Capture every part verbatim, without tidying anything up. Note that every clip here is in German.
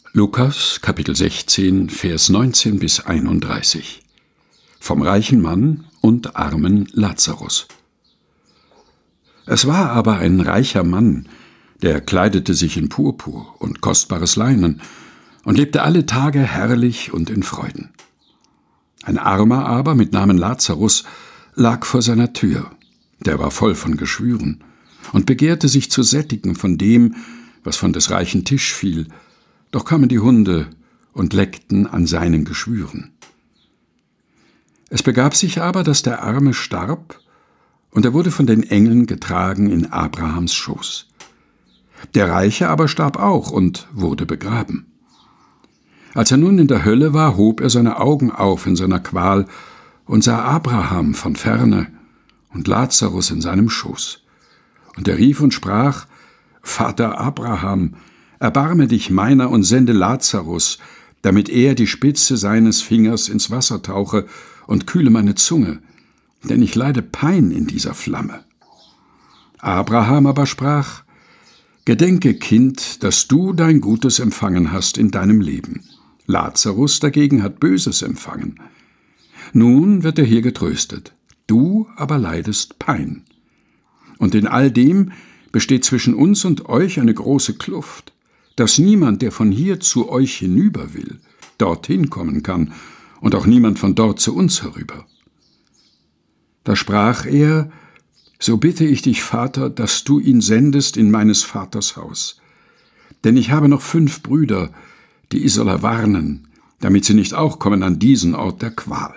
Lukas, Kapitel sechzehn, Vers neunzehn bis einunddreißig. Vom reichen Mann und armen Lazarus. Es war aber ein reicher Mann, der kleidete sich in Purpur und kostbares Leinen und lebte alle Tage herrlich und in Freuden. Ein Armer aber mit Namen Lazarus lag vor seiner Tür, der war voll von Geschwüren und begehrte sich zu sättigen von dem, was von des reichen Tisch fiel, doch kamen die Hunde und leckten an seinen Geschwüren. Es begab sich aber, dass der Arme starb, und er wurde von den Engeln getragen in Abrahams Schoß. Der Reiche aber starb auch und wurde begraben. Als er nun in der Hölle war, hob er seine Augen auf in seiner Qual und sah Abraham von ferne und Lazarus in seinem Schoß. Und er rief und sprach: Vater Abraham, erbarme dich meiner und sende Lazarus, damit er die Spitze seines Fingers ins Wasser tauche und kühle meine Zunge, denn ich leide Pein in dieser Flamme. Abraham aber sprach: Gedenke, Kind, dass du dein Gutes empfangen hast in deinem Leben. Lazarus dagegen hat Böses empfangen. Nun wird er hier getröstet, du aber leidest Pein. Und in all dem besteht zwischen uns und euch eine große Kluft, dass niemand, der von hier zu euch hinüber will, dorthin kommen kann, und auch niemand von dort zu uns herüber. Da sprach er: So bitte ich dich, Vater, dass du ihn sendest in meines Vaters Haus. Denn ich habe noch fünf Brüder, die ich soll warnen, damit sie nicht auch kommen an diesen Ort der Qual.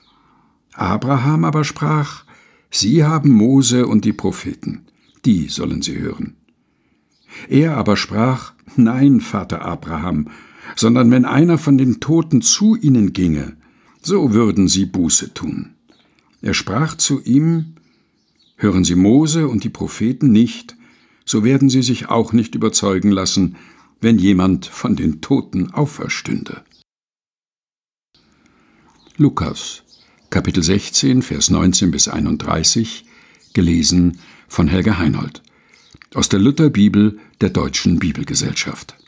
Abraham aber sprach: Sie haben Mose und die Propheten, die sollen sie hören. Er aber sprach: Nein, Vater Abraham, sondern wenn einer von den Toten zu ihnen ginge, so würden sie Buße tun. Er sprach zu ihm: Hören Sie Mose und die Propheten nicht, so werden sie sich auch nicht überzeugen lassen, wenn jemand von den Toten auferstünde. Lukas, Kapitel sechzehn, Vers neunzehn bis einunddreißig, gelesen von Helga Heinold, aus der Lutherbibel der Deutschen Bibelgesellschaft.